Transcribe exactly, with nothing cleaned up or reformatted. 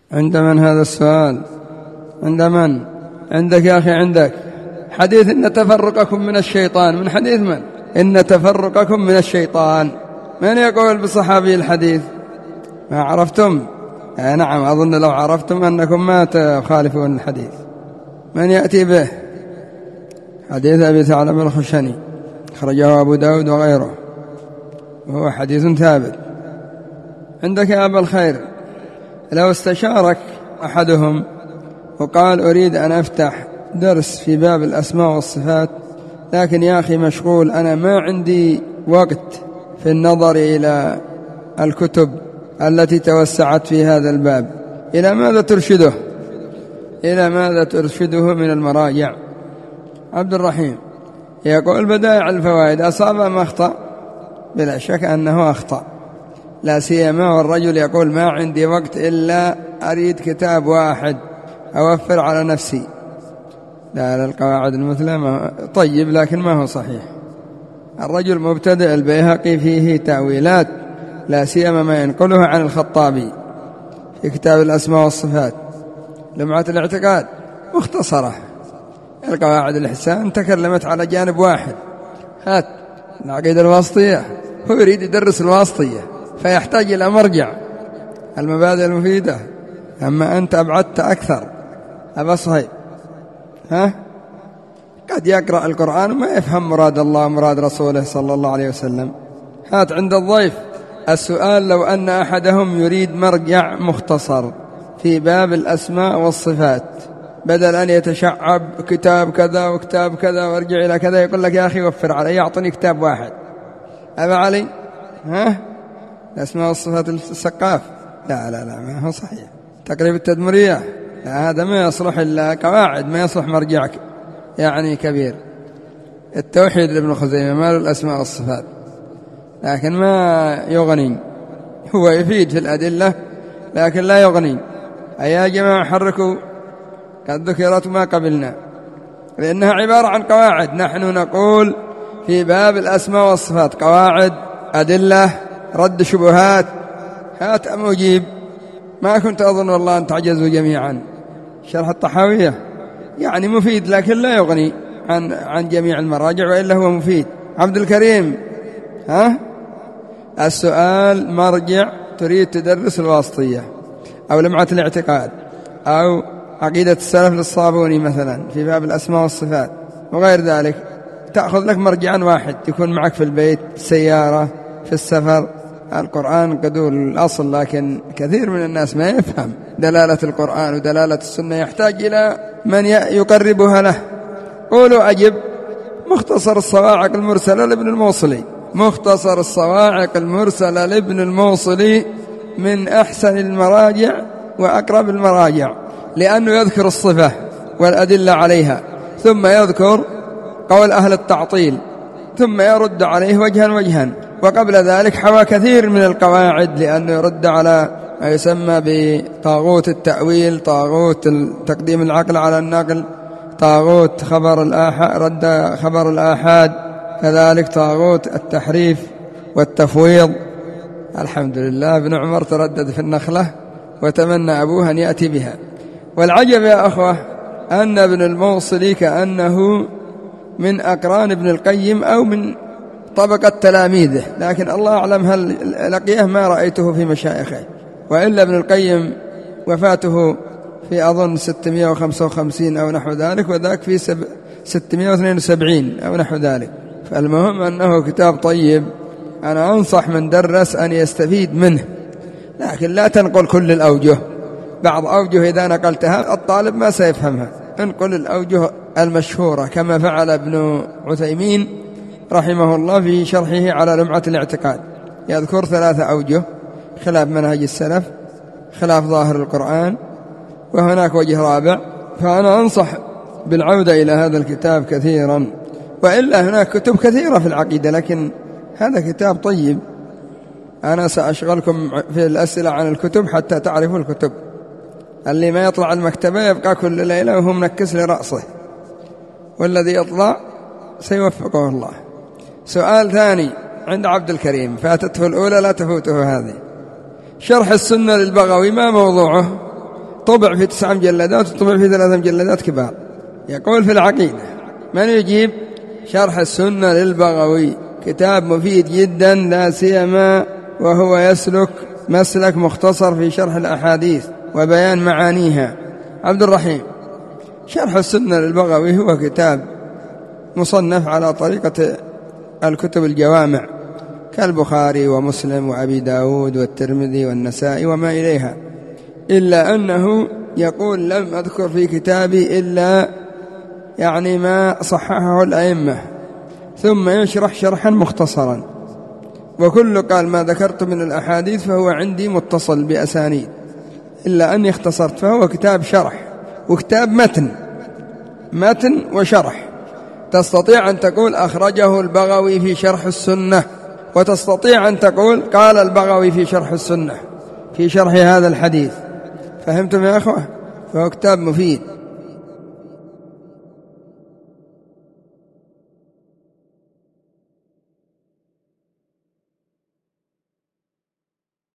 عند من هذا السؤال؟ عند من؟ عندك يا أخي، عندك حديث إن تفرقكم من الشيطان. من حديث من؟ إن تفرقكم من الشيطان. من يقول بصحابي الحديث؟ ما عرفتم؟ آه نعم، أظن لو عرفتم أنكم ما تخالفون الحديث. من يأتي به؟ حديث أبي ثعلبة الخشني، أخرجه أبو داود وغيره، وهو حديث ثابت. عندك يا أبا الخير، لو استشارك أحدهم وقال أريد أن أفتح درس في باب الأسماء والصفات، لكن يا أخي مشغول، أنا ما عندي وقت في النظر إلى الكتب التي توسعت في هذا الباب، إلى ماذا ترشده؟ إلى ماذا ترشده من المراجع؟ عبد الرحيم يقول بدائع الفوائد، أصاب ما أخطأ؟ بلا شك أنه أخطأ، لا سيما والرجل يقول ما عندي وقت إلا أريد كتاب واحد أوفر على نفسي. لا لا، القواعد المثلى ما طيب، لكن ما هو صحيح. الرجل مبتدئ، البيهقي فيه تأويلات، لا سيما ما ينقله عن الخطابي في كتاب الأسماء والصفات. لمعة الاعتقاد مختصرة. القواعد الإحسان تكلمت على جانب واحد، هات العقيدة الواسطية، هو يريد يدرس الواسطية فيحتاج إلى مرجع المبادئ المفيدة. أما أنت أبعدت أكثر. أبا صهيب، ها قد يقرأ القرآن وما يفهم مراد الله ومراد رسوله صلى الله عليه وسلم. هات عند الضيف السؤال، لو أن أحدهم يريد مرجع مختصر في باب الأسماء والصفات، بدل أن يتشعب كتاب كذا وكتاب كذا وارجع إلى كذا، يقول لك يا أخي وفر علي، يعطني كتاب واحد. أبا علي، ها الأسماء والصفات السقاف، لا لا لا ما هو صحيح. تقريب التدمرية، لا هذا ما يصلح إلا قواعد، ما يصلح مرجعك يعني كبير. التوحيد لابن خزيمة مال الأسماء والصفات، لكن ما يغني، هو يفيد في الأدلة لكن لا يغني. أيها جماعة حركوا، قد ذكرت ما قبلنا، لأنها عبارة عن قواعد. نحن نقول في باب الأسماء والصفات قواعد، أدلة، رد شبهات. هات أم أجيب. ما كنت أظن والله أن تعجزوا جميعا. شرح الطحاوية يعني مفيد لكن لا يغني عن عن جميع المراجع، وإلا هو مفيد. عبد الكريم، ها السؤال مرجع تريد تدرس الواسطية أو لمعة الاعتقاد أو عقيدة السلف للصابوني مثلا في باب الأسماء والصفات وغير ذلك، تأخذ لك مرجعا واحد يكون معك في البيت، السيارة، في السفر. القرآن قدول الأصل، لكن كثير من الناس ما يفهم دلالة القرآن ودلالة السنة، يحتاج إلى من يقربها له. قولوا أجب. مختصر الصواعق المرسلة لابن الموصلي، مختصر الصواعق المرسلة لابن الموصلي من أحسن المراجع وأقرب المراجع، لأنه يذكر الصفة والأدلة عليها، ثم يذكر قول أهل التعطيل، ثم يرد عليه وجها وجها. وقبل ذلك حوى كثير من القواعد، لأنه يرد على ما يسمى بطاغوت التأويل، طاغوت تقديم العقل على النقل، طاغوت خبر الآحاد، رد خبر الآحاد، كذلك طاغوت التحريف والتفويض. الحمد لله ابن عمر تردد في النخلة وتمنى أبوه أن يأتي بها. والعجب يا أخوة أن ابن الموصلي كأنه من أقران ابن القيم أو من طبقة تلاميذه، لكن الله أعلم هل لقيه، ما رأيته في مشايخه. وإلا ابن القيم وفاته في أظن ستمائة وخمسة وخمسين أو نحو ذلك، وذاك في ستمائة واثنين وسبعين أو نحو ذلك. فالمهم أنه كتاب طيب، أنا أنصح من درس أن يستفيد منه، لكن لا تنقل كل الأوجه. بعض أوجه إذا نقلتها الطالب ما سيفهمها. انقل الأوجه المشهورة كما فعل ابن عثيمين رحمه الله في شرحه على لمعة الاعتقاد، يذكر ثلاثة أوجه: خلاف منهج السلف، خلاف ظاهر القرآن، وهناك وجه رابع. فأنا أنصح بالعودة إلى هذا الكتاب كثيرا، وإلا هناك كتب كثيرة في العقيدة، لكن هذا كتاب طيب. أنا سأشغلكم في الأسئلة عن الكتب حتى تعرفوا الكتب. اللي ما يطلع المكتبة يبقى كل ليلة وهو منكس لرأسه، والذي يطلع سيوفقه الله. سؤال ثاني عند عبد الكريم، فاتته الأولى لا تفوته هذه. شرح السنة للبغوي ما موضوعه؟ طبع في تسع مجلدات وطبع في ثلاث مجلدات كبار. يقول في العقيدة: من يجيب شرح السنة للبغوي، كتاب مفيد جدا لا سيما وهو يسلك مسلك مختصر في شرح الأحاديث وبيان معانيها. عبد الرحيم: شرح السنة للبغوي هو كتاب مصنف على طريقة الكتب الجوامع كالبخاري ومسلم وأبي داود والترمذي والنسائي وما إليها، إلا أنه يقول: لم أذكر في كتابي إلا يعني ما صححه الأئمة، ثم يشرح شرحا مختصرا، وكل قال ما ذكرت من الأحاديث فهو عندي متصل بأسانيد، إلا أني اختصرت، فهو كتاب شرح وكتاب متن متن وشرح. تستطيع أن تقول أخرجه البغوي في شرح السنة، وتستطيع أن تقول قال البغوي في شرح السنة في شرح هذا الحديث. فهمتم يا أخوة؟ فهو كتاب مفيد.